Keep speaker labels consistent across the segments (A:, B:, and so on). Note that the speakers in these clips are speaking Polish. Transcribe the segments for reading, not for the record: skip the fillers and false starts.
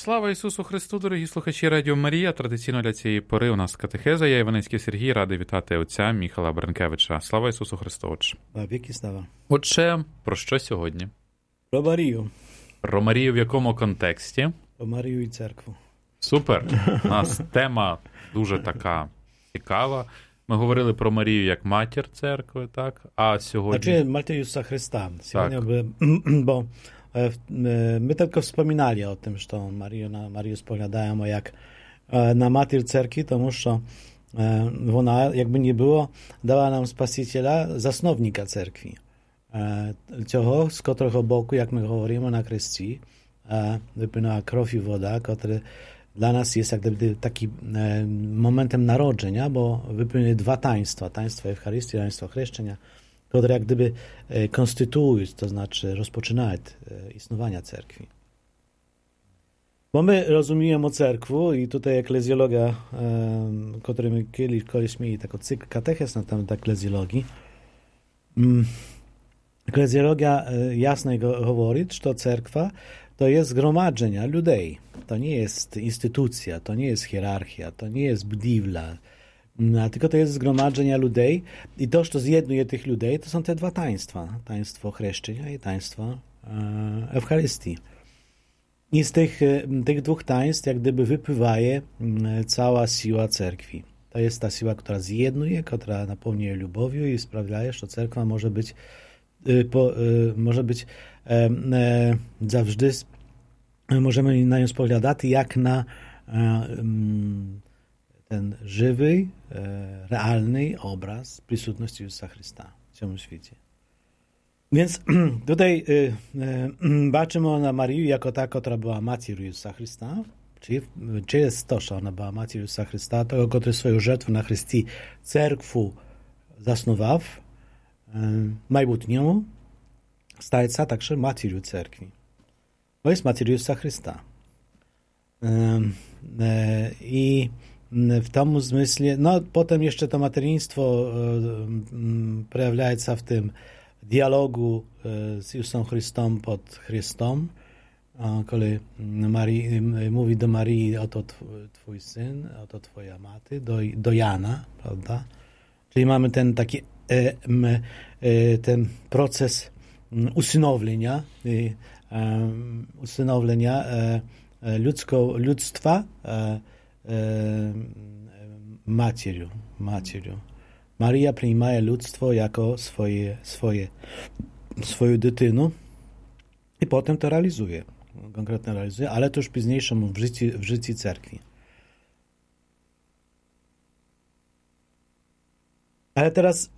A: Слава Ісусу Христу, дорогі слухачі Радіо Марія. Традиційно для цієї пори у нас катехеза. Я Іваницький Сергій, радий вітати отця Міхала Бренкевича. Слава Ісусу Христу, отче.
B: Віки слава.
A: Отче, про що сьогодні?
B: Про Марію.
A: Про Марію в якому контексті?
B: Про Марію і церкву.
A: Супер. У нас тема дуже така цікава. Ми говорили про Марію як матір церкви, так? А сьогодні...
B: Znaczy Matkę Jezusa Chrysta. Bo my tylko wspominali o tym, że na Marię spowiadają jak na Matyr Cerki, тому що вона, якби не було, дала нам Спасителя, засновника церкви. Цього, з котрого боку, як ми говоримо на хресті, wypłynęła krew i woda, który dla nas jest jak gdyby takim momentem narodzenia, bo wypłynęły dwa taństwa, taństwo Eucharystii, taństwo chrzczenia, które jak gdyby konstytuują, to znaczy rozpoczynają istnienia cerkwi. Bo my rozumiemy o cerkwu i tutaj eklezjologia, który my kiedyś mieli taki cykl katechez na temat eklezjologii, eklezjologia jasno mówi, że cerkwa to jest zgromadzenia ludzi. To nie jest instytucja, to nie jest hierarchia, to nie jest budowla, tylko to jest zgromadzenia ludzi i to, co zjednuje tych ludzi, to są te dwa taństwa. Taństwo chrzczenia i taństwo Eucharystii. I z tych dwóch taństw jak gdyby wypływa cała siła cerkwi. To jest ta siła, która zjednuje, która napełnia lubowią i sprawia, że cerkwa może być zawsze możemy na nią spoglądać jak na ten żywy, realny obraz przysutności Jezusa Chrysta w całym świecie. Więc tutaj patrzymy na Marię jako ta, która była matką Jezusa Chrysta, czyli przez to, że ona była matką Jezusa Chrysta, tego, który swoją żertwę na Chrystii cerkwu zasnował, majbutnią, staje się także matką cerkwi. To jest matką Jezusa Chrysta. I w tym zmyśle, no potem jeszcze to materinstwo przejawia się w tym dialogu z Jezusem Chrystusem pod Chrystusem, kiedy mówi do Marii, oto twój syn, oto twoja maty, do Jana, prawda? Czyli mamy ten taki ten proces usynowlenia ludztwa macierzu. Maria przyjmuje ludztwo jako swoją dytynę i potem to realizuje, konkretnie realizuje, ale to już późniejszym w życiu cerkwi. Ale teraz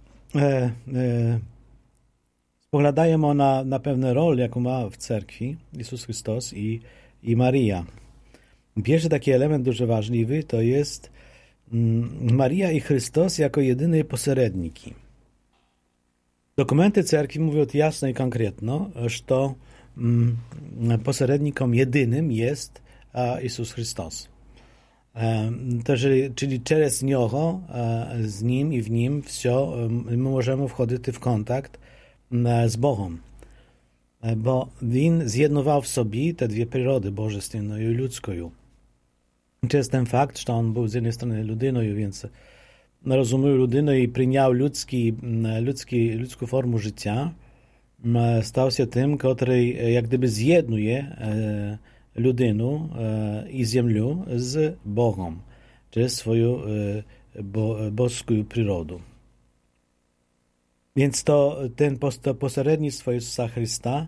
B: spoglądajmy na pewne role, jaką ma w cerkwi Jezus Chrystus i Maria. Pierwszy taki element dużo ważliwy to jest Maria i Chrystus jako jedyne pośredniki. Dokumenty cerkwi mówią jasno i konkretno, że pośrednikiem jedynym jest Jezus Chrystus. Czyli przez Niego, z Nim i w Nim wszystko my możemy wchodzić w kontakt z Bogiem. Bo On zjednował w sobie te dwie przyrody, bożestwienną i ludzką. To jest ten fakt, że On był z jednej strony ludyną, więc rozumiał ludynę i przyjął ludzką formę życia, stał się tym, który jak gdyby zjednuje ludynę i ziemię z Bogiem, przez swoją boską przyrodę. Więc ten pośrednictwo Jezusa Chrysta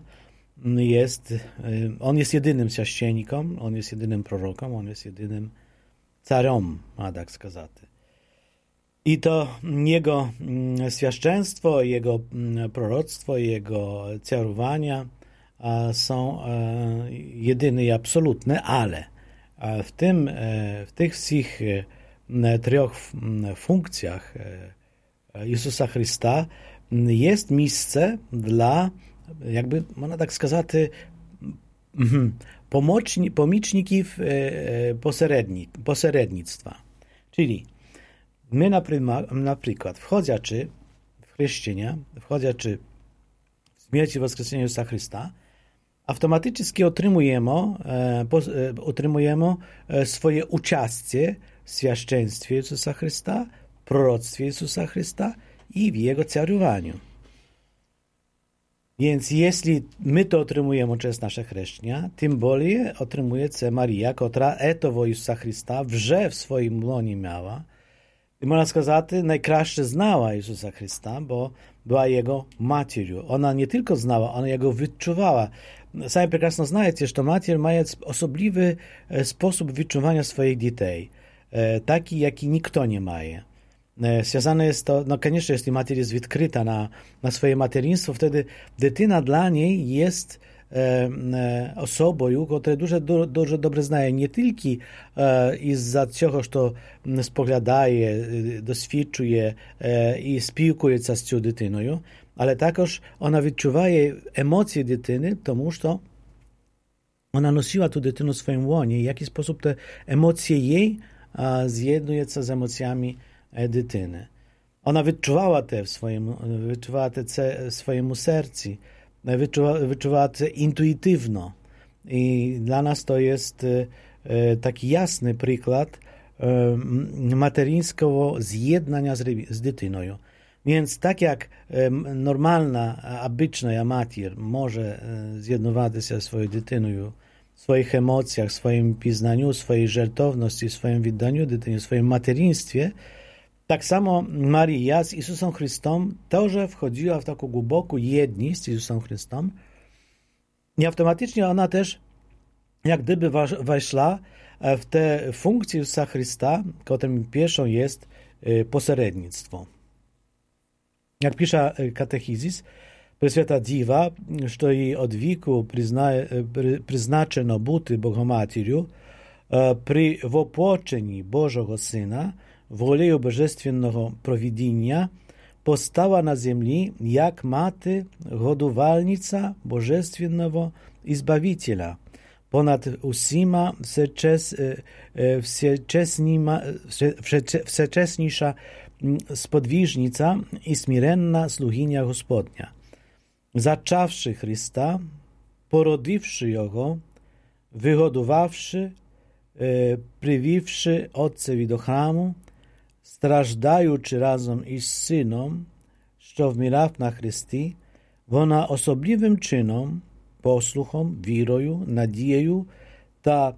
B: on jest jedynym święcennikiem, on jest jedynym prorokiem, on jest jedynym carem, ma tak сказать. I to Jego świadectwo, Jego proroctwo, Jego czarowania są jedyne i absolutne, ale w tych wszystkich trzech funkcjach Jezusa Chrysta jest miejsce dla, jakby można tak сказать, pomічників посередництва. Czyli my na przykład wchodzący w chrzczenie, wchodzący w śmierć i wskrzeszenie Jezusa Chrysta, автоматически отримуємо своє участие в священстві Ісуса Христа, пророцтwie Ісуса Христа і в Його царюванню. Więc jeśli my to otrzymujemy przez nasze chrzczenia, tym bardziej otrzymuje to Maria, która etowo Isusa Chrysta вже w swoim łonie miała. I można сказати, najkraще znała Isusa Chrysta, bo była Jego matier'ю. Ona nie tylko znała, ona Jego wyczuwała. Sami прекрасно знаєте, що матір має особливий sposób wyczuwania swoich dzieci, taki, jaki ніхто не має. Związane jest to, no koniecznie, jeśli mater jest odkryta na swoje materinstwo, wtedy dytyna dla niej jest osobою, która дуже добре знає не тільки із-за цього, що споглядає, досвідчує і спілкується з цією дитиною, але також вона відчуває емоції дитини, тому що вона носила ту дитину в своєму łonie, в який спосіб те емоції їй з'єднуються з емоціями дитини. Вона відчувала те в своєму серці, wyczuwała to intuitywno. I dla nas to jest taki jasny przykład materińskiego zjednania z dytyną. Więc tak jak normalna, obyczna mater może zjednować się ze swoją dytyną w swoich emocjach, w swoim piznaniu, swojej żartowności, w swoim wydaniu dytynie, w swoim materinstwie, tak samo Maria z Jezusem Chrystusem też wchodziła w taką głęboką jedność z Jezusem Chrystusem i automatycznie ona też jak gdyby weszła w tę funkcję Jezusa Chrysta, którym pierwszą jest pośrednictwo. Jak pisze katechizis, Preswięta Dziewa, że jej od wieku przeznaczono być Bogomaterią, przy wopłoczeniu Bożego Syna, волею божественного провидіння постала на землі як мати годувальниця божественного Ізбавителя, понад усіма всечесніша сподвіжниця і смиренна слугиня Господня. Зачавши Христа, породивши Його, вигодувавши, привівши Отцеві до храму, страждаючи разом із Сином, що вмирав на хресті, вона особливим чином, послухом, вірою, надією та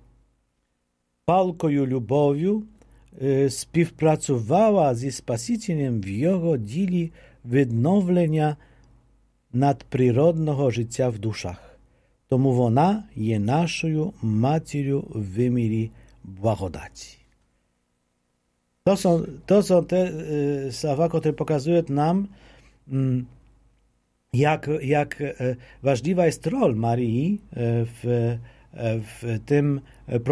B: палкою любов'ю співпрацювала зі Спасителем в Його ділі відновлення надприродного життя в душах. Тому вона є нашою матір'ю в вимірі благодаті. To są te słowa, które pokazują nam, jak ważliwa jest rola Marii w tym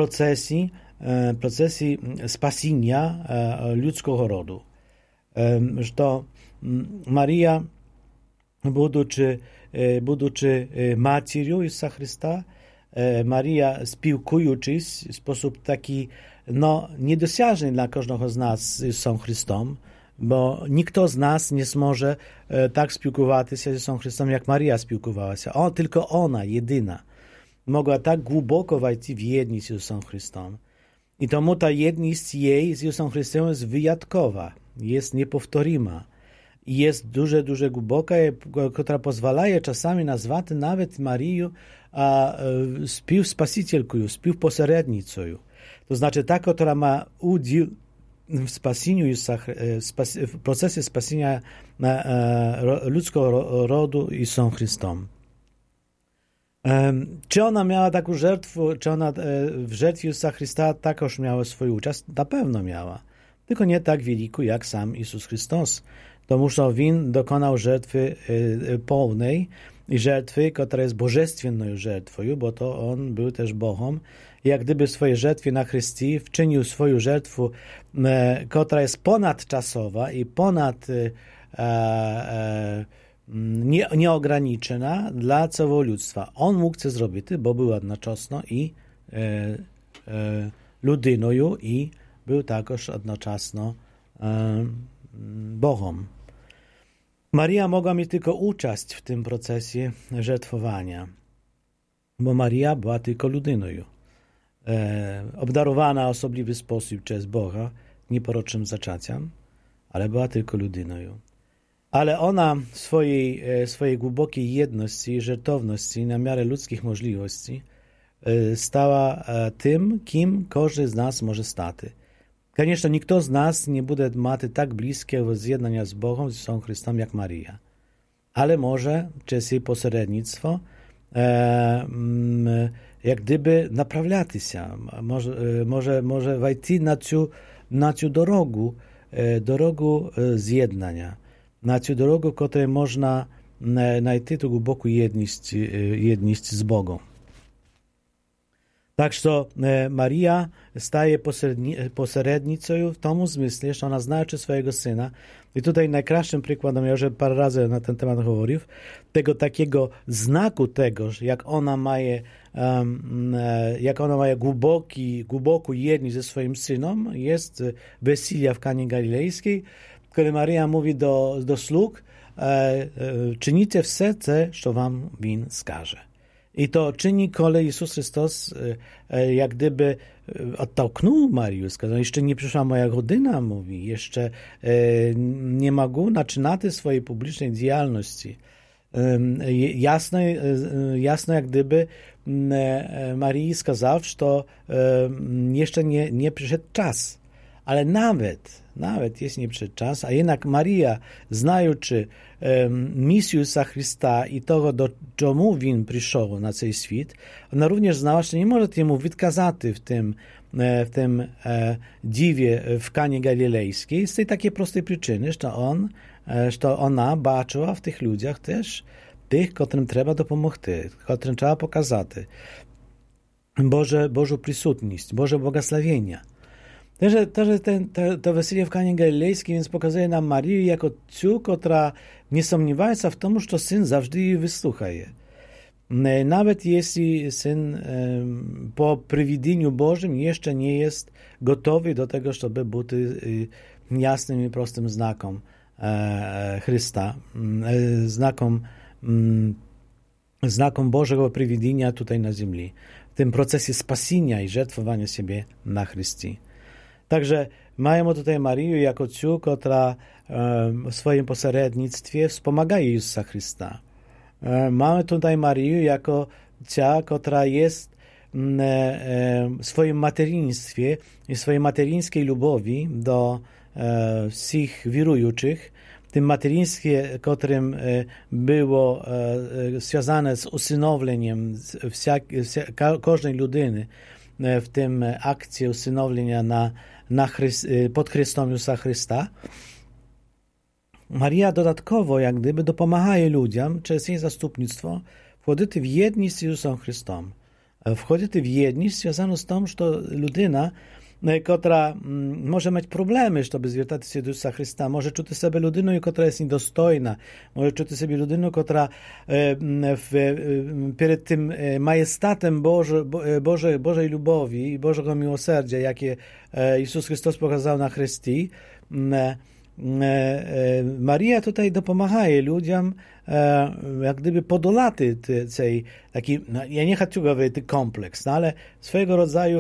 B: procesie spasienia ludzkiego rodu. Że to Maria, будучи матір'ю Ісуса Христа, Maria spілкуючись w sposób taki niedosiężny dla każdego z nas z Jezusem Chrystusem, bo nikt z nas nie może tak spілкуватися z Jezusem Chrystusem, jak Maria spілкувała się. Tylko ona, jedyna, mogła tak głęboko wejść w jedność z Jezusem Chrystusem. I tomu ta jedność jej z Jezusem Chrystusem jest wyjątkowa, jest niepowtórima. I jest duże głęboka, która pozwala czasami nazwać nawet Marię spівspasicielką, spівpośrednicą. To znaczy ta, która ma udział w spasieniu, w procesie spasienia ludzkiego rodu Jezusem Chrystusem. Czy ona miała taką żertwę, czy ona w żertwie Jezusa Chrysta takoż miała swój udział? Na pewno miała. Tylko nie tak wielką jak sam Jezus Chrystus. Тому що він dokonał żertwy pełnej i żertwy, która jest bożestwienną żertwą, bo to on był też Bogiem. Jak gdyby w swojej żertwie na Chrystii wczynił swoją żertwę, która jest ponadczasowa i nieograniczona dla całego ludztwa. On mógł to zrobić, bo był jednocześnie i ludyną i był także jednocześnie Bogiem. Maria mogła mieć tylko uczest w tym procesie żertwowania. bo Maria była tylko ludynою, obdarowana w osobliwy sposób przez Boga, nieporocznym zaczęciem, ale była tylko ludynою. Ale ona w swojej głębokiej jedności i żertowności na miarę ludzkich możliwości stała tym, kim każdy z nas może stać. Конечно, ніхто з нас не буде мати так близького з'єднання з Богом, з Ісусом Христом, як Марія. Але може через її посередництво як гdyby направлятися, може войти на цю дорогу з'єднання, на цю дорогу, в котрій можна знайти ту глибоку єдність з Богом. Tak, że Maria staje pośrednicą w tym zmyśle, że ona znaczy swojego syna. I tutaj najkraszym przykładem, ja już parę razy na ten temat mówił, tego takiego znaku tego, jak ona ma głęboką jedność ze swoim synem, jest wesela w Kanie Galilejskiej, kiedy Maria mówi do sług, czynicie wszystko, co wam win skaże. I to czyni, kiedy Jezus Chrystus jak gdyby odtałknął Marię, сказał, jeszcze nie przyszła moja godzina, mówi, jeszcze nie mogę zaczynać swojej publicznej działalności. Jasno jak gdyby Marii сказав, że jeszcze nie przyszedł czas. Ale nawet jest nie przyszedł czas, a jednak Maria, znając misję Jezusa Chrysta i tego, do czemu Win przyszedł na ten świat, ona również znała, że nie może jemu wykazać w tym dziwie w Kanie Galilejskiej z tej takiej prostej przyczyny, że ona baczyła w tych ludziach też tych, którym trzeba dopomóc, którym trzeba pokazać Bożą przysutność, Boże błogosławienia. To wesele w Kanie Galilejskiej więc pokazuje nam Marię jako tę, która nie sąmniewa się w tym, że syn zawsze jej wysłucha. Nawet jeśli syn po przewidzeniu Bożym jeszcze nie jest gotowy do tego, żeby być jasnym i prostym znakiem Chrysta, znakiem Bożego przewidzenia tutaj na ziemi, w tym procesie spasienia i żertwowania siebie na Chrystie. Także mamy tutaj Marię jako tę, która w swoim pośrednictwie wspomaga Jezusa Chrysta. Mamy tutaj Marię jako ta, która jest w swoim materiństwie i swojej materińskiej lubowi do wszystkich wierujących, tym materiństwie, którym było związane z usynowleniem każdej ludyny, w tym akcji usynowlenia pod Chrystom Jezusa Chrysta. Maria dodatkowo jak gdyby dopomaga ludziom przez jej zastupnictwo wchodzić w jedność z Jezusem Chrystom. Wchodzić w jedność związaną z tym, że ludyna, która może mieć problemy, żeby zwiertać się do Jezusa Chrysta, może czuć sobie ludyną, która jest niedostojna, może czuć sobie ludyną, która przed tym majestatem Bożej lubowi i Bożego miłosierdzia, jakie Jezus Chrystus pokazał na Chrystii, Maria tutaj dopomaga ludziom jak gdyby podolać tej taki, ja nie chcę mówić kompleks, ale swojego rodzaju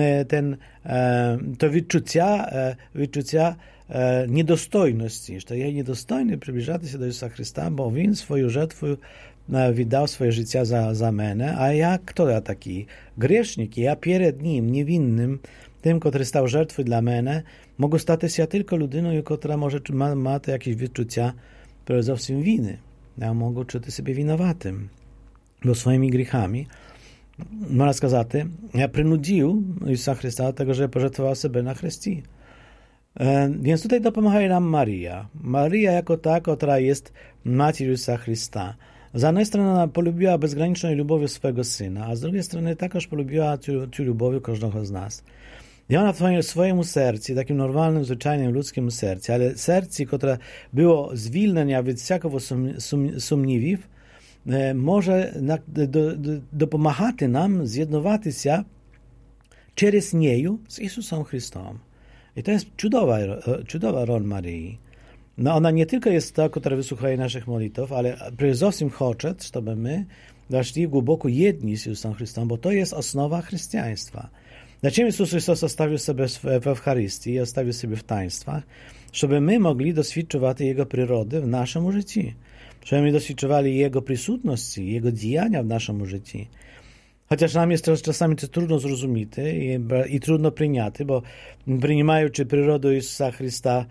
B: to wyczucia niedostojności, że ja niedostojny przybliżać się do Jezusa Chrysta, bo On swoją żertwę wydał swoje życie za mnie, a ja kto ja taki? Grzesznik, ja przed Nim, niewinnym, tym, który stał żertwą dla mnie, mogę stać się tylko ludyną, która może ma jakieś wyczucia przede winy. Ja mogę czuć sobie winowatym, bo swoimi grzechami, można сказать, ja przynudził Jezusa Chrysta do tego, że pożertował sobie na Chrystii. Więc tutaj dopomaga nam Maria. Maria jako ta, która jest matką Jezusa Chrysta. Z jednej strony ona polubiła bezgraniczną lubowią swojego Syna, a z drugiej strony także polubiła tę lubowią każdego z nas. I ona w swoim sercu, takim normalnym, zwyczajnym ludzkim sercu, ale sercu, które było zwilnione od wszelkiego sumniwiw, może dopomagać nam zjednoczyć się przez niej z Jezusem Chrystusem. I to jest cudowa rola Maryi. No ona nie tylko jest ta, która wysłuchuje naszych modlitw, ale przede wszystkim chce, żeby my weszli głęboko jedni z Jezusem Chrystusem, bo to jest osnowa chrześcijaństwa. Dlaczego Jezus Chrystus zostawił sobie w Eucharystii, zostawił sobie w taństwach, żeby my mogli doświadczyć Jego przyrody w naszym życiu, żeby my doświadczywali Jego przysutności, Jego działania w naszym życiu. Chociaż nam jest czasami to trudno zrozumieć i trudno przyjąć, bo przyjmując przyrodę Jezusa Chrysta,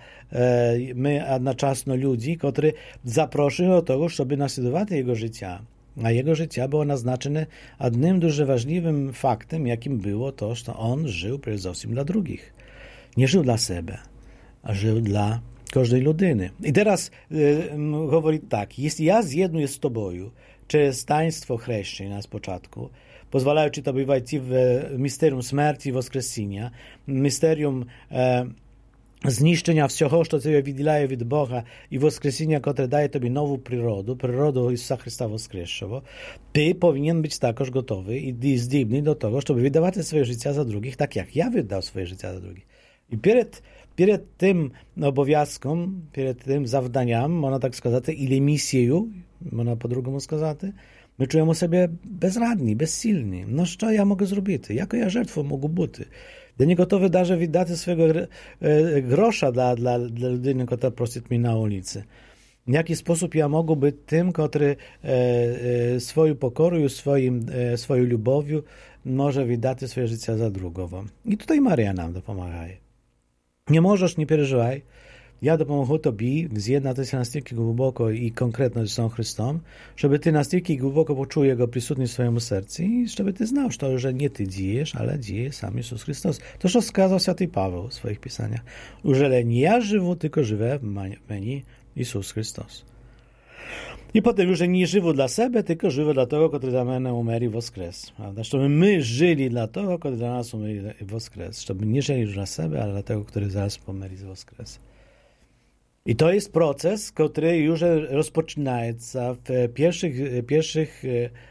B: my jednocześnie ludzi, którzy zaprosili do tego, żeby naśladować Jego życia. A Jego życie było naznaczone jednym дуже ważnym faktem, jakim było to, że On żył przede wszystkim dla drugich. Nie żył dla siebie, a żył dla każdej ludyny. I teraz mówi tak, jeśli ja zjednuję z Tobą przez taństwo chrześcijan na początku, pozwalając Tobie wejść w misterium śmierci i woskresenia, misterium zniszczenia wszystkiego, co Ciebie wydziela od Boga i woskresenia, które daje Tobie nową przyrodę Jezusa Chrysta woskresłego, Ty powinien być takoż gotowy i zdolny do tego, żeby wydawać swoje życie za drugich, tak jak ja wydał swoje życie za drugich. I przed tym obowiązkiem, przed tym zadaniem, można tak сказати, или misją, można po-drugiemu сказати, my czujemy sobie bezradni, bezsilni. No co ja mogę zrobić? Jaką ja żertwą mogę być? Ja nie gotowy даже wydać swojego grosza dla ludzi, która prosi mnie na ulicy. W jaki sposób ja mogę być tym, który swoją pokorą, swoją lubowią może wydać swoje życie za drugого. I tutaj Maria nam dopomaga. Nie możesz, nie przeżywaj. Ja dopomogę Tobie zjednać się настільки głęboko i konkretno z Jezusem Chrystusem, żeby Ty настільки głęboko poczuł Jego przysutność w swoim sercu i żeby Ty znał, że nie Ty dziejesz, ale dzieje sam Jezus Chrystus. To, co skazał święty Paweł w swoich pisaniach. Że nie ja żywu, tylko żywe w mnie Jezus Chrystus. I potem już nie żywu dla siebie, tylko żywu dla tego, który dla mnie umarł i woskres. Żeby my żyli dla tego, który dla nas umarł i woskres. Żeby nie żyli już dla siebie, ale dla tego, który zaraz umarł i woskres. I to jest proces, który już rozpoczyna się w pierwszych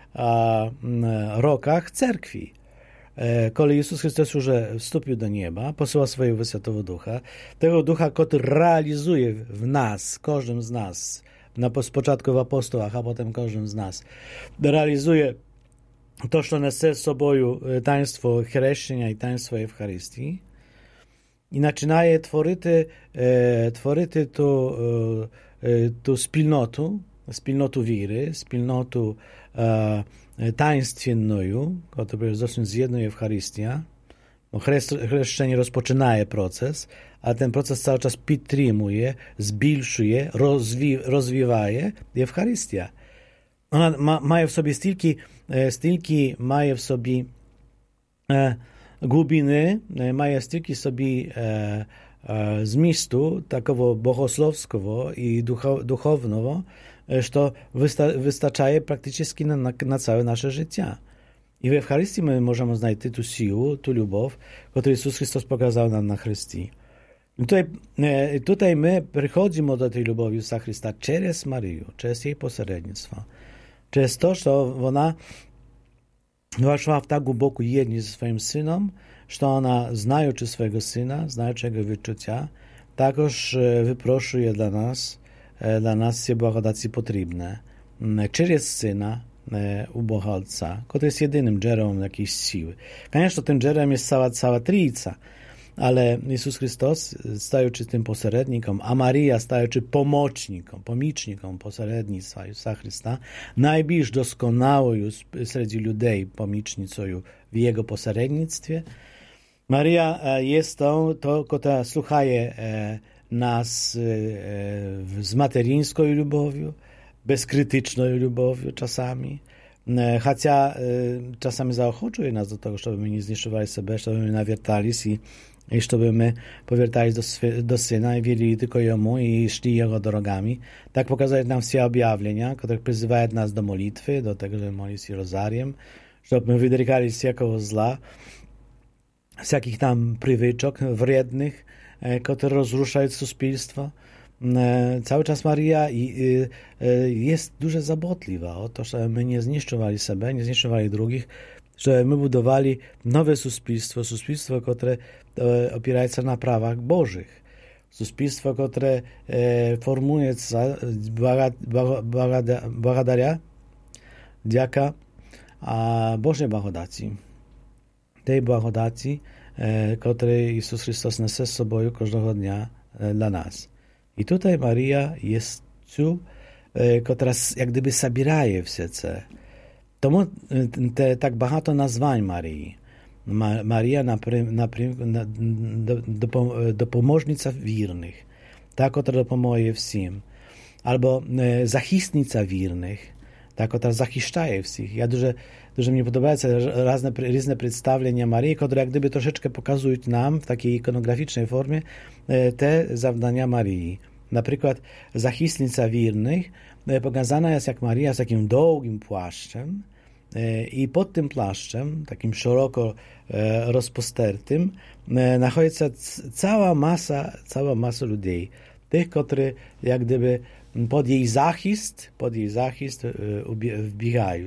B: rokach cerkwi. Kiedy Jezus Chrystus już wstąpił do nieba, posyła swojego Świętego Ducha, tego Ducha, który realizuje w nas, każdym z nas, na początku w apostołach, a potem każdym z nas, realizuje to, co nese z sobą taństwo chrzczenia i taństwo Eucharystii, i zaczynaje tworzyć tu spilnotu wiry, spilnotu taństwienną, która jest dosyć zjednuje Eucharystia. Chrzczenie rozpoczyna proces, a ten proces cały czas podtrzymuje, zbilszuje, rozwija Eucharystia. Ona ma w sobie stylki ma w sobie głębiny, ma stylki sobie zmistu takiego bohosłowskiego i duchownego, że wystarcza praktycznie na całe nasze życie. I w Eucharystii my możemy znaleźć tę siłę, tę lubow, którą Jezus Chrystus pokazał nam na Chrystii. Tutaj my przychodzimy do tej lubowi Jezusa Chrysta przez Maryję, przez jej pośrednictwo. Przez to, że ona weszła w tak głęboko jedni ze swoim synem, że ona, znając swojego syna, znając jego wyczucia, takoż wyproszuje dla nas się błagodaci potrzebne. Przez syna u Boga Ojca, który jest jedynym dżerem jakiejś siły. Конечно, tym dżerem jest cała Trójca, ale Jezus Chrystus, stając tym pośrednikiem, a Maria, stając pomicznikiem pośrednictwa Jezusa Chrysta, najbliż doskonałą wśród ludzi pomicznicą w Jego pośrednictwie. Maria jest to, która słuchaje nas z materińską lubowią, bezkrytyczną lubowią czasami, chociaż czasami zaochoczuje nas do tego, żeby my nie zniszczowali sobie, żeby my nawiertali i żeby my powiertali do Syna i wierzyli tylko Jemu i szli Jego drogami. Tak pokazuje nam wszystkie objawienia, które przyzywają nas do modlitwy, do tego, żeby modlić się rozariem, żeby my wydrykali wszelkiego zła, wszelkich tam przywyczek wrednych, które rozruszają społeczeństwo. Cały czas Maria jest dużo zabotliwa o to, żeby my nie zniszczowali siebie, nie zniszczowali drugich, żeby my budowali nowe społeczeństwo, które opiera się na prawach Bożych. Społeczeństwo, które formuje się благодаря дяка Божій благодаті. Tej благодаті, котрий Ісус Христос несе з собою кожного дня dla nas. I tutaj Maria jest цю, котра як гdyby забирає все це. Тому так багато названь Марії. Марія, допоможниця вірних, та, котра допомагає всім. Або захисниця вірних, та, котра захищає всіх. Я дуже мені подобається різне представлення Марії, które jak gdyby troszeczkę pokazują nam w takiej ikonograficznej formie te zawdania Marii. Na przykład zachistnica wiernych pokazana jest jak Maria z takim długim płaszczem i pod tym płaszczem, takim szeroko rozpostertym, znajduje się cała masa ludzi. Tych, którzy jak gdyby pod jej zachist wbiegają.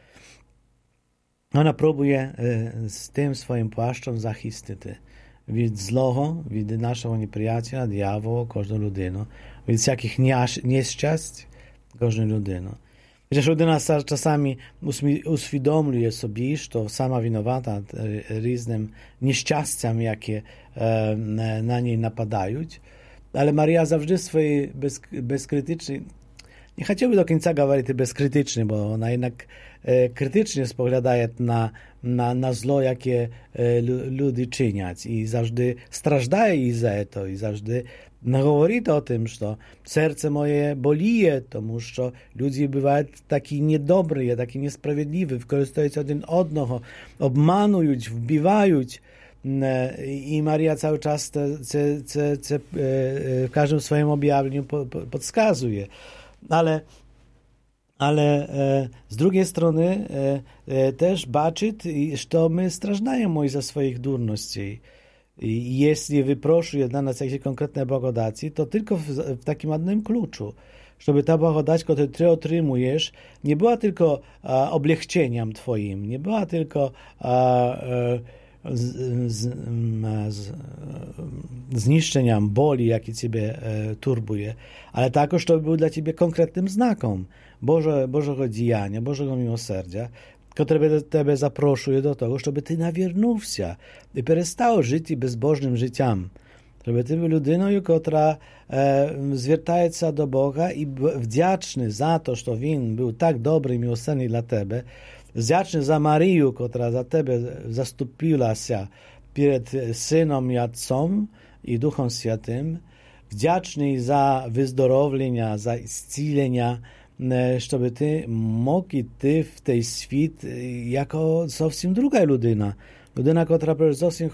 B: Ona próbuje z tym swoim płaszczem zachistić від злого, від нашого неприятеля, диявола, кожну людину, від всяких нещасть, кожну людину. Chociaż людина czasami uswiadomluje sobie, że sama winowata różnym nieszczęściom, jakie na niej napadają, ale Maria zawsze swojej bezkrytycznej, nie chciałby do końca mówić bezkrytycznie, bo ona jednak krytycznie spoglądaje na zło, jakie ludzie czynią i zawsze strażdaje i za to i zawsze mówi o tym, że serce moje bolije, тому że ludzie bywają taki niedobry, taki niesprawiedliwy, wykorzystują jeden odnoho, obmanują, wbiwają. I Maria cały czas w każdym swoim objawieniu podskazuje. Ale z drugiej strony też baczyć, że my strażdajemy za swoich durności. I jeśli wyproszuje dla nas jakieś konkretne błagodaci, to tylko w takim jednym kluczu, żeby ta błagodać, którą ty otrzymujesz, nie była tylko oblehczeniem twoim, nie była tylko zniszczeniem boli, jaki ciebie turbuje, ale także to był dla ciebie konkretnym znakiem Bożego działania, Bożego miłosierdzia, które Ciebie zaproszuje do tego, żeby Ty nawiernuł się i przestał żyć bezbożnym życiem. Żeby Ty był ludyną, która zwiertaje się do Boga i wdzięczny za to, że On był tak dobry i miłosierny dla Ciebie, wdzięczny za Maryję, która za Ciebie zastąpiła się przed Synem i Ojcem i Duchem Świętym, wdzięczny za wyzdrowienia, za iscilenia, żeby ty mógł ty w tej świat jako całkiem druga ludyna, która całkiem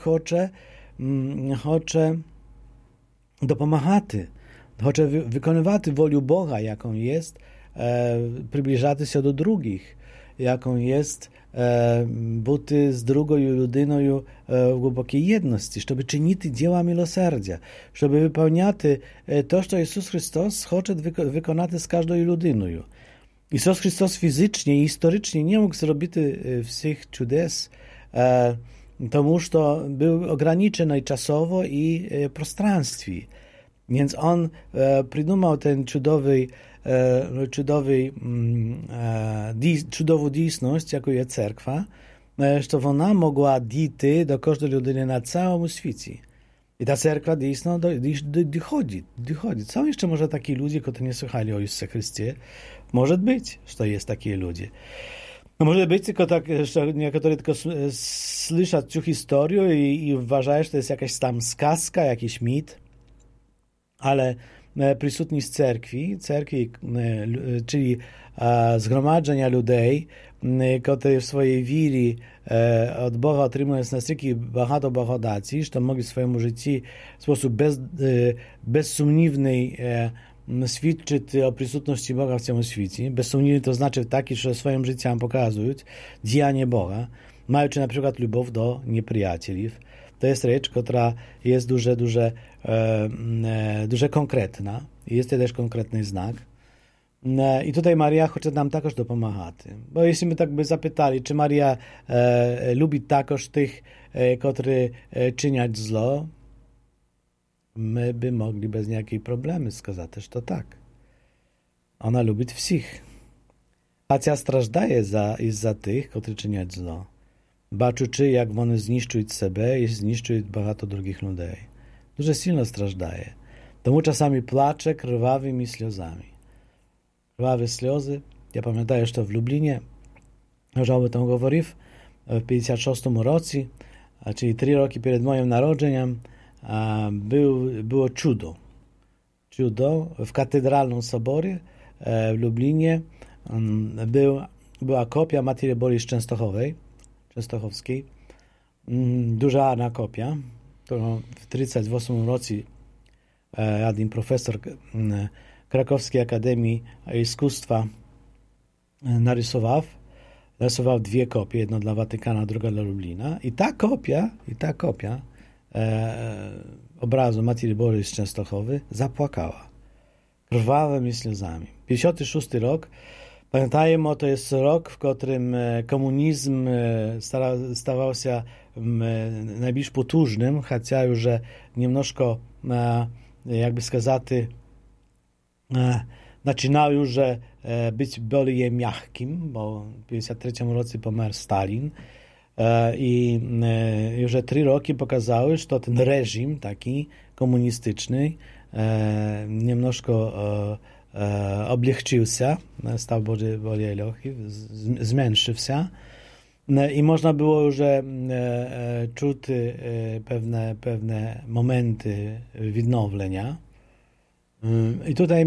B: chce dopomagać, chce wykonywać wolę Boga, jaką jest, przybliżać się do drugich, jaką jest być z drugą ludyną w głębokiej jedności, żeby czynić dzieła miłosierdzia, żeby wypełniać to, co Jezus Chrystus chce wykonać z każdą ludyną. Jezus Chrystus fizycznie i historycznie nie mógł zrobić wszystkich cudes, тому że był ograniczony czasowo i prostranstwie. Więc on przydumał ten cudową dzisiejność, jaką jest cerkwa, że ona mogła dojść do każdej ludyny na całym świecie. I ta cerkwa dochodzi. Są jeszcze może takie ludzie, którzy nie słuchali o Jezusie Chrystie? Może być, że jest takie ludzie. No może być tylko tak, że niektórzy tylko słyszą tę historię i uważają, że to jest jakaś tam skazka, jakiś mit, ale присутність церкви, czyli zgromadzenia ludzi, którzy w swojej wierze od Boga otrzymują настільки багато благодаті, że mogli w swoim życiu w sposób bezsumniwny świadczyć o присутności Boga w całym świecie. Bezsumniwny to znaczy taki, że swoim życiem pokazują działanie Boga, mając na przykład любов do nieprzyjaciół. To jest rzecz, która jest дуже konkretna. Jest to też konkretny znak. I tutaj Maria chce nam także dopomagać. Bo jeśli my tak by zapytali, czy Maria lubi także tych, którzy czynią zło, my by mogli bez jakiej problemy skazać, że to tak. Ona lubi wszystkich. Хоча страждає із-за тих, котрі чинять зло, бачучи, як вони знищують себе і знищують багато других людей. Дуже сильно страждає. Тому часами плаче кривавими сльозами. Криваві сльози. Я пам'ятаю, що в Любліні, вже об этом говорив, в 56-му році, czyli 3 roki przed moim narodzeniem, było cudo. Cudo w katedralnym soborze w Lublinie była kopia Matki Bożej Częstochowskiej, duża kopia, którą w 1938 roku jeden profesor Krakowskiej Akademii Iskustwa narysował 2 kopie, jedna dla Watykana, druga dla Lublina. I ta kopia obrazu Matki Bożej z Częstochowy zapłakała krwawymi slzami. 56 rok, pamiętajmy, to jest rok, w którym komunizm stawał się najbardziej potężnym, chociaż już niemnożko, jakby сказати, zaczynał już być bardziej miękkim, bo w 1953 roku pomarł Stalin i już 3 roki pokazały, że ten reżim taki komunistyczny niemnożko obliegczył się, stał bardziej lekki, zmniejszył się i można było już czuć pewne momenty відновлення. I tutaj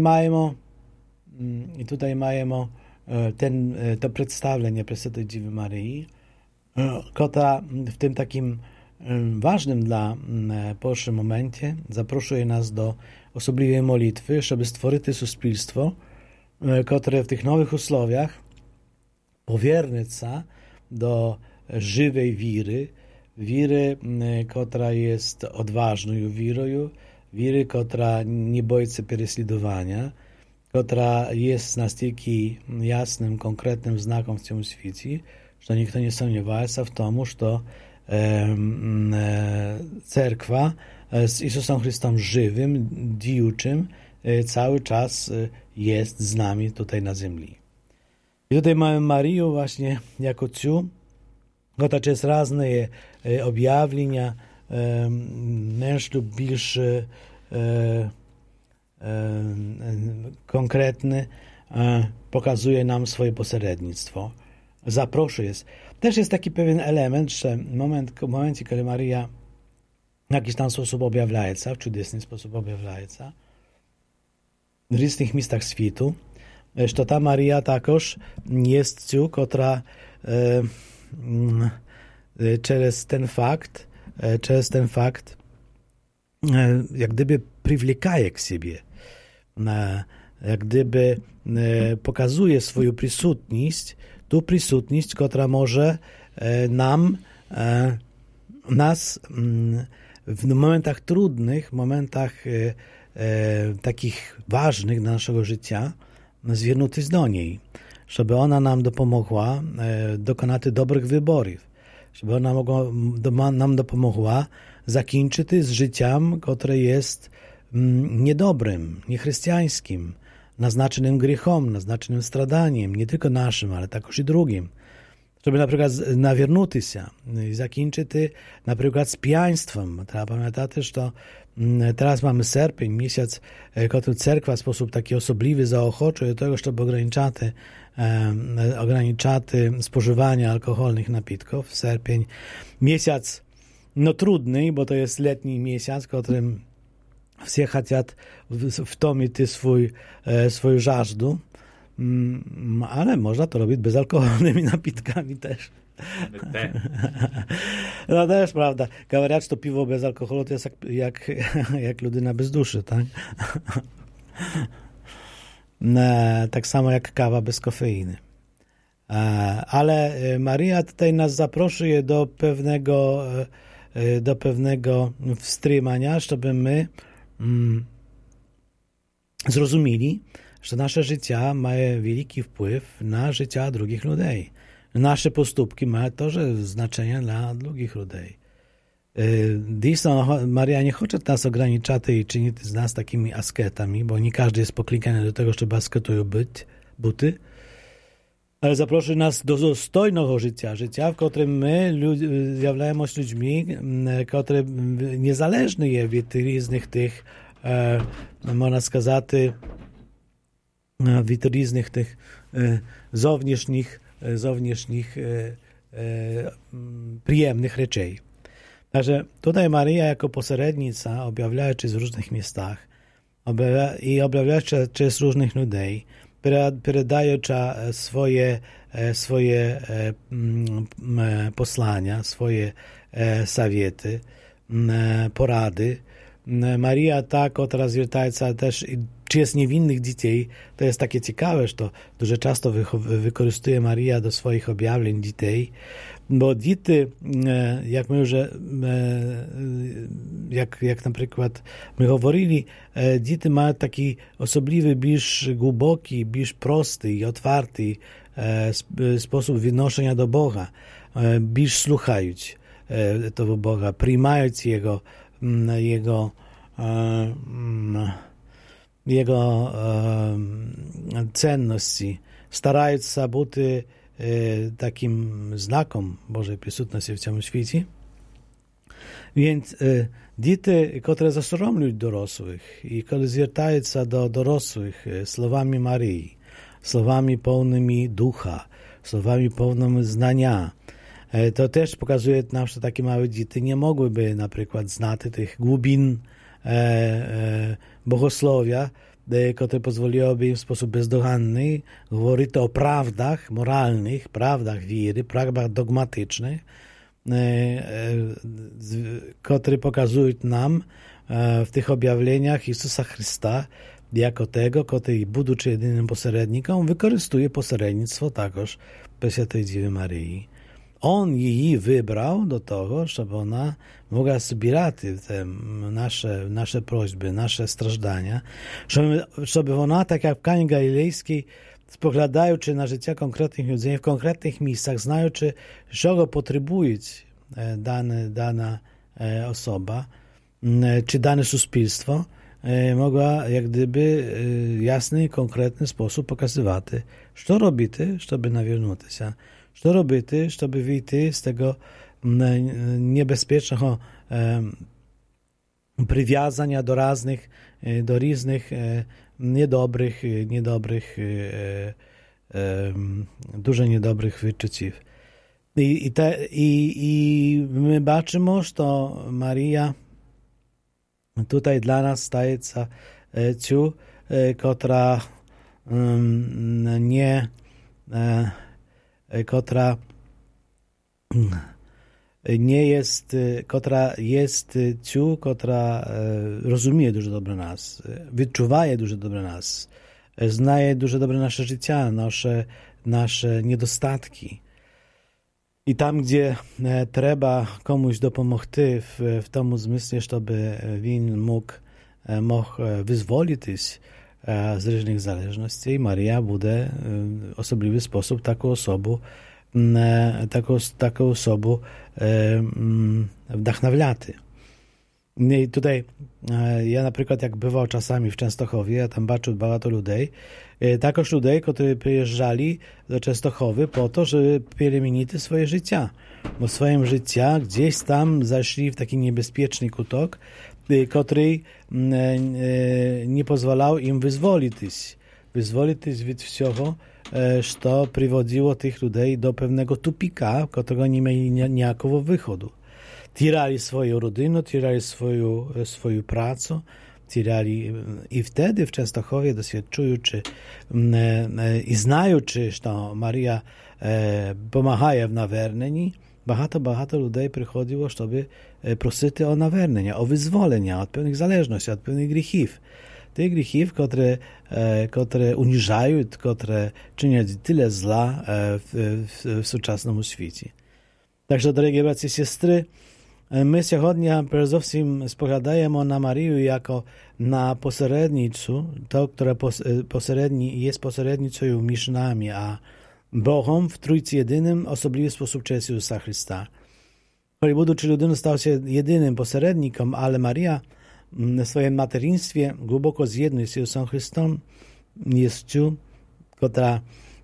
B: маємо to przedstawienie Prесвятої Dziewy Maryi, która w tym takim ważnym dla Polski momencie zaproszuje nas do osobliwej modlitwy, żeby stworzyć suspilstwo, które w tych nowych usłowiach powiernić się do żywej wiry, która jest odważną wiry, która nie boi się prześladowania, która jest настільки jasnym, konkretnym znakiem w tym świecie, że nikt nie sądziewa się w tym, że cerkwa z Jezusem Chrystusem żywym, działczym, cały czas jest z nami tutaj na ziemi. I tutaj mamy Marię właśnie jako ciu, która przez różne objawienia, mężczyzn bliższy, konkretny, pokazuje nam swoje pośrednictwo. Zaproszuje. Też jest taki pewien element, że w momencie, kiedy Maria w jakiś tam sposób objawia się, w cudowny sposób objawia się, w różnych miejscach światu, że ta Maria także jest ciu, która przez ten fakt jak gdyby привлекає к себе, jak gdyby pokazuje swoją присутність, ту присутність, która może nas w momentach trudnych, momentach takich ważnych dla naszego życia zwiernuć do niej, żeby ona nam dopomogła dokonać dobrych wyborów, żeby ona nam dopomogła zakończyć z życiem, które jest niedobrym, niechrystiańskim, naznaczonym grzechom, naznaczonym stradaniem, nie tylko naszym, ale także i drugim. Żeby na przykład nawiernuć się i zakończyć na przykład z pijaństwem. Trzeba pamiętać, że teraz mamy sierpień, miesiąc, który cerkwa w sposób taki osobliwy zaochoczuje do tego, żeby ograniczać spożywanie alkoholnych napitków. Sierpień, miesiąc trudny, bo to jest letni miesiąc, w którym wszyscy chcą wtomić swój żażdu, ale można to robić bezalkoholnymi napitkami też. No to jest prawda. Говорят, że piwo bez alkoholu to jest jak ludyna bez duszy, tak? Tak samo jak kawa bez kofeiny. Ale Maria tutaj nas zaproszuje do pewnego wstrzymania, żeby my zrozumieli, że nasze życie mają wielki wpływ na życie drugich ludzi. Nasze postupki mają też znaczenie dla drugich ludzi. Maria nie chce nas ograniczać i czynić z nas takimi asketami, bo nie każdy jest poklikany do tego, żeby asketą być. ale запрошує нас до достойного життя, в котрym ми з'являємось людьми, котрі незалежні є від різних тих, можна сказати, від різних тих зовнішніх przyjemnych речей. Także tutaj Maryja jako pośrednica, objawiając w różnych miejscach i objawiając przez różnych ludzi, передając swoje posłania, swoje sowiety, porady. Maria ta, która zwraca też czy jest niewinnych dzieci, to jest takie ciekawe, że to дуже часто wykorzystuje Maria do swoich objawień dzieci, bo dzieci, jak my już, jak na przykład my mówili, dzieci mają taki osobliwy, bільш głęboki, bільш prosty i otwarty sposób wynoszenia do Boga, bільш słuchając tego Boga, przyjmując Jego cenności, starając być takim znakiem Bożej присутності w całym świecie. Więc dzieci, które zasoromują dorosłych i które zwracają się do dorosłych słowami Maryi, słowami pełnymi ducha, słowami pełnymi znania, to też pokazuje nam, że takie małe dzieci nie mogłyby na przykład znać tych głębin bogosłowia, które pozwoliłoby im w sposób bezdoganny mówić o prawdach moralnych, prawdach wiary, prawdach dogmatycznych, które pokazują nam w tych objawieniach Jezusa Chrysta jako tego, który будучи jedynym pośrednikiem, wykorzystuje pośrednictwo także Preszczętej Dziewy Maryi. On jej wybrał do tego, żeby ona mogła zbierać te nasze prośby, nasze strażdania, żeby ona, tak jak w Kanie Galilejskiej, spoglądaючи na życie konkretnych ludzi w konkretnych miejscach, znaючи, czego potrzebuje dana osoba, czy dane społeczeństwo, mogła jak gdyby jasny, konkretny sposób pokazywać, co robić, żeby nawiernuć się. Co robić, żeby wyjść z tego niebezpiecznego przywiązania do różnych dużo niedobrych wyczuć. I my baczymy, że Maria tutaj dla nas staje się tą, która nie jest, która jest tą, która rozumie dużo dobrze nas, wyczuwa dużo dobrze nas, znaje dużo dobrze nasze życie, nasze niedostatki. I tam, gdzie trzeba komuś dopomóc w tym zmysle, żeby on mógł wyzwolić z różnych zależności, Maria będzie w osobliwy sposób taką osobą wdachnawiać. I tutaj ja na przykład jak bywał czasami w Częstochowie, ja tam baczył bardzo ludzi, takoż ludzi, którzy przyjeżdżali do Częstochowy po to, żeby przemienić swoje życie. Bo w swoim życiu gdzieś tam zaszli w taki niebezpieczny kutok, który nie pozwalał im wyzwolić od wszystkiego, co prowadziło tych ludzi do pewnego tupika, którego nie mieli niejako wychodu. Tierali swoją rodzinę, tierali swoją pracę, i wtedy w Częstochowie doświadczując i znając, że Maria pomaga w naверненні, багато людей приходило, żeby просити o naвернення, o wyzwolenia od pewnych zależności, od pewnych grzechów. Tych grzechów, które uniżają, które czynią tyle zła w współczesnym świecie. Także, drogie bracia i siostry, my сьогодні перш зовсім spoglądamy na Marię jako na pośrednicę, to, która jest pośrednicą między nami a Bogiem w Trójcy jedynym, osobliwy sposób przez Jezusa Chrysta. Choć будучи людиною stał się jedynym pośrednikiem, ale Maria w swoim materinstwie głęboko zjednoczona z Jezusem Chrystusem jest tą, która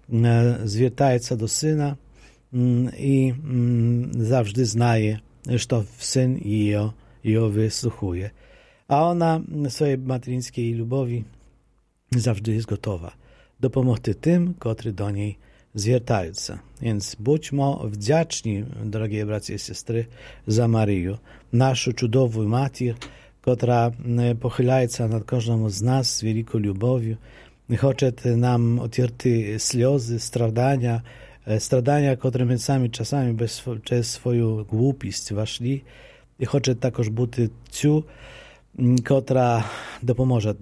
B: звертається до сина і завжди знає, що син його вислухає. А вона своєї материнської любові завжди є готова допомогти тим, котрі до неї звертаються. Więc будьмо вдячні, дорогі браті і сестри, за Марію, нашу чудову матір, котра похиляється над кожному з нас з великою любов'ю, хоче нам отерти сльози, страдання, котрі ми самі часами через свою глупість вошли, і хоче також бути цю, котра допоможе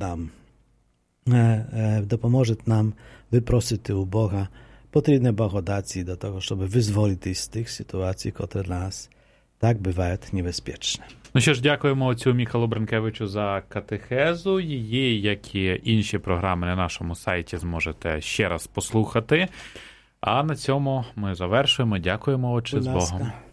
B: нам випросити у Бога потрібні благодаті до того, щоб визволити з тих ситуацій, котрі для нас так бувають небезпечні.
A: Ну що ж, дякуємо отцю Міхалу Бренкевичу за катехезу. Її, як і інші програми на нашому сайті, зможете ще раз послухати. А на цьому ми завершуємо. Дякуємо, отче, з Богом.